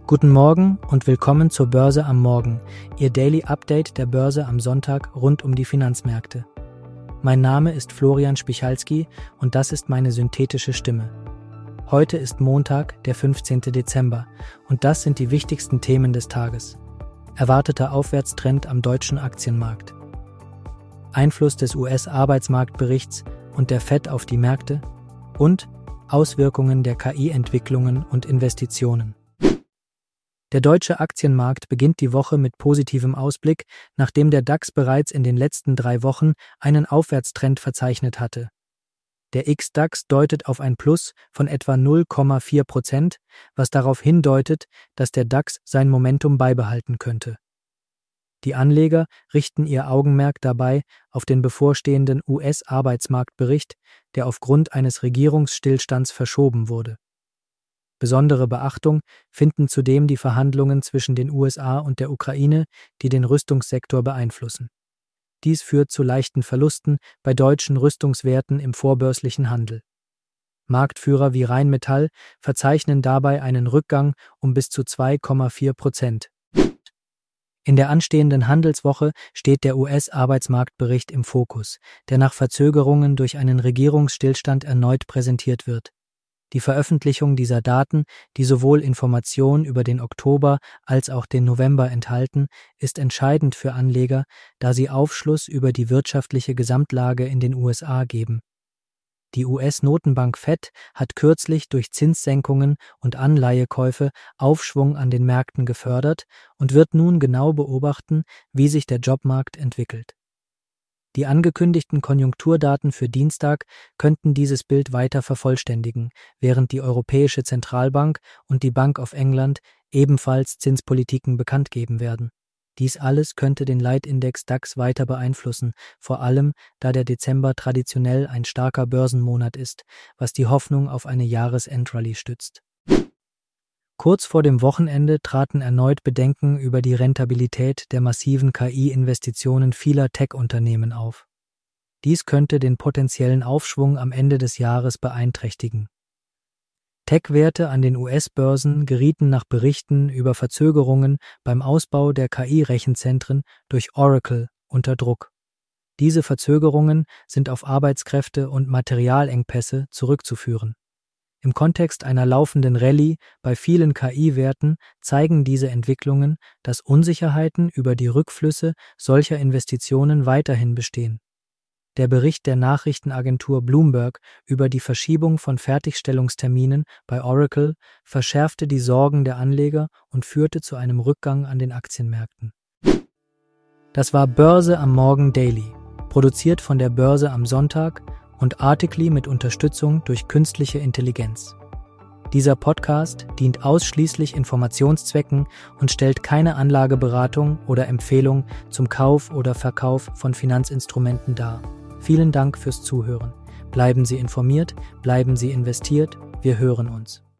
Guten Morgen und willkommen zur Börse am Morgen, Ihr Daily Update der Börse am Sonntag rund um die Finanzmärkte. Mein Name ist Florian Spichalski und das ist meine synthetische Stimme. Heute ist Montag, der 15. Dezember und das sind die wichtigsten Themen des Tages. Erwarteter Aufwärtstrend am deutschen Aktienmarkt. Einfluss des US-Arbeitsmarktberichts und der FED auf die Märkte und Auswirkungen der KI-Entwicklungen und Investitionen. Der deutsche Aktienmarkt beginnt die Woche mit positivem Ausblick, nachdem der DAX bereits in den letzten 3 Wochen einen Aufwärtstrend verzeichnet hatte. Der XDAX deutet auf ein Plus von etwa 0,4%, was darauf hindeutet, dass der DAX sein Momentum beibehalten könnte. Die Anleger richten ihr Augenmerk dabei auf den bevorstehenden US-Arbeitsmarktbericht, der aufgrund eines Regierungsstillstands verschoben wurde. Besondere Beachtung finden zudem die Verhandlungen zwischen den USA und der Ukraine, die den Rüstungssektor beeinflussen. Dies führt zu leichten Verlusten bei deutschen Rüstungswerten im vorbörslichen Handel. Marktführer wie Rheinmetall verzeichnen dabei einen Rückgang um bis zu 2,4%. In der anstehenden Handelswoche steht der US-Arbeitsmarktbericht im Fokus, der nach Verzögerungen durch einen Regierungsstillstand erneut präsentiert wird. Die Veröffentlichung dieser Daten, die sowohl Informationen über den Oktober als auch den November enthalten, ist entscheidend für Anleger, da sie Aufschluss über die wirtschaftliche Gesamtlage in den USA geben. Die US-Notenbank FED hat kürzlich durch Zinssenkungen und Anleihekäufe Aufschwung an den Märkten gefördert und wird nun genau beobachten, wie sich der Jobmarkt entwickelt. Die angekündigten Konjunkturdaten für Dienstag könnten dieses Bild weiter vervollständigen, während die Europäische Zentralbank und die Bank of England ebenfalls Zinspolitiken bekannt geben werden. Dies alles könnte den Leitindex DAX weiter beeinflussen, vor allem da der Dezember traditionell ein starker Börsenmonat ist, was die Hoffnung auf eine Jahresendrallye stützt. Kurz vor dem Wochenende traten erneut Bedenken über die Rentabilität der massiven KI-Investitionen vieler Tech-Unternehmen auf. Dies könnte den potenziellen Aufschwung am Ende des Jahres beeinträchtigen. Tech-Werte an den US-Börsen gerieten nach Berichten über Verzögerungen beim Ausbau der KI-Rechenzentren durch Oracle unter Druck. Diese Verzögerungen sind auf Arbeitskräfte und Materialengpässe zurückzuführen. Im Kontext einer laufenden Rallye bei vielen KI-Werten zeigen diese Entwicklungen, dass Unsicherheiten über die Rückflüsse solcher Investitionen weiterhin bestehen. Der Bericht der Nachrichtenagentur Bloomberg über die Verschiebung von Fertigstellungsterminen bei Oracle verschärfte die Sorgen der Anleger und führte zu einem Rückgang an den Aktienmärkten. Das war Börse am Morgen Daily, produziert von der Börse am Sonntag und Artikli mit Unterstützung durch künstliche Intelligenz. Dieser Podcast dient ausschließlich Informationszwecken und stellt keine Anlageberatung oder Empfehlung zum Kauf oder Verkauf von Finanzinstrumenten dar. Vielen Dank fürs Zuhören. Bleiben Sie informiert, bleiben Sie investiert, wir hören uns.